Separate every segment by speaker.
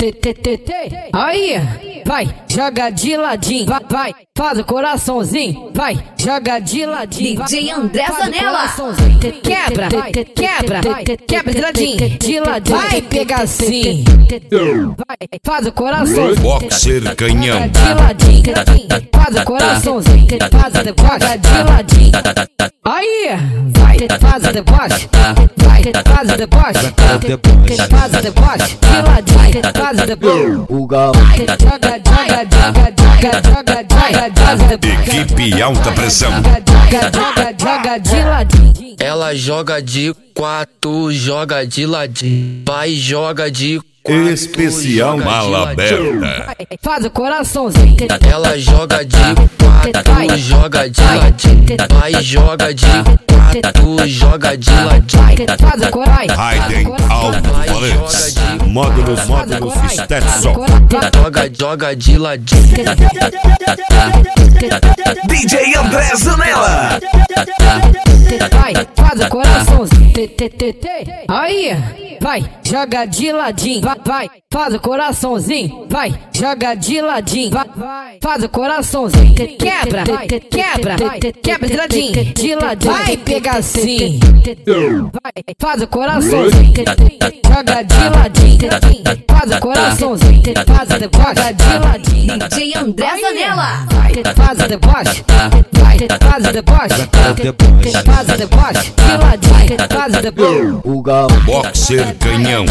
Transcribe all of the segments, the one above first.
Speaker 1: Aí, vai, joga de ladinho, vai, faz o coraçãozinho, vai, joga de ladinho.
Speaker 2: DJ André Zanella.
Speaker 1: Quebra de ladinho, de ladinho, vai pegar assim. Vai, faz o coraçãozinho.
Speaker 3: Boxer canhão.
Speaker 1: De ladinho, faz o coraçãozinho, faz o deboche de ladinho. Aí, vai, faz o deboche, vai, faz o deboche, faz o deboche de ladinho, faz o deboche. Joga
Speaker 3: Equipe alta pressão.
Speaker 1: Joga de ladinho.
Speaker 4: Ela joga de quatro, joga de ladinho. Vai, joga de quatro.
Speaker 3: Especial mala aberta.
Speaker 1: Faz o coraçãozinho.
Speaker 4: Ela joga de quatro, joga de ladinho. Vai, joga de quatro, joga de ladinho.
Speaker 1: Faz o coração.
Speaker 3: Raiden Alto-Falantes. Módulos Stetson.
Speaker 4: Joga de ladinho.
Speaker 5: DJ André Zanella.
Speaker 1: Vai, faz o coraçãozinho. Aí, vai, joga de ladinho. Vai, faz o coraçãozinho. Vai, joga de ladinho. Vai, faz o coraçãozinho. Quebra de ladinho, de ladinho. Vai pegar assim. Vai, faz o coraçãozinho. Joga de ladinho. Faz o coraçãozinho. Faz o deboche de ladinho.
Speaker 2: DJ André Zanella.
Speaker 1: Vai, faz o deboche. Vai, faz o deboche. Faz o deboche de ladinho. Faz o deboche.
Speaker 3: Boxer canhão.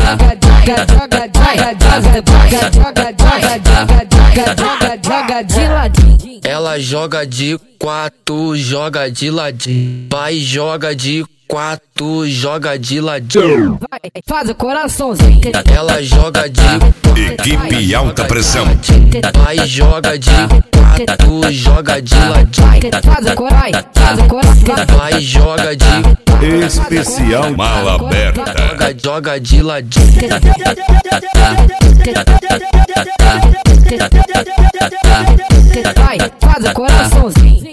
Speaker 1: Joga de ladinho.
Speaker 4: Ela joga de quatro, joga de ladinho. Vai, joga de quatro, joga de ladinho.
Speaker 1: Vai, faz o coraçãozinho.
Speaker 4: Ela joga de
Speaker 3: Equipe alta pressão.
Speaker 4: vai, joga de quatro, joga de ladinho.
Speaker 1: Faz o coração.
Speaker 4: Vai, joga de
Speaker 3: Especial mala aberta.
Speaker 4: joga de ladinho.
Speaker 1: Vai, faz o coraçãozinho.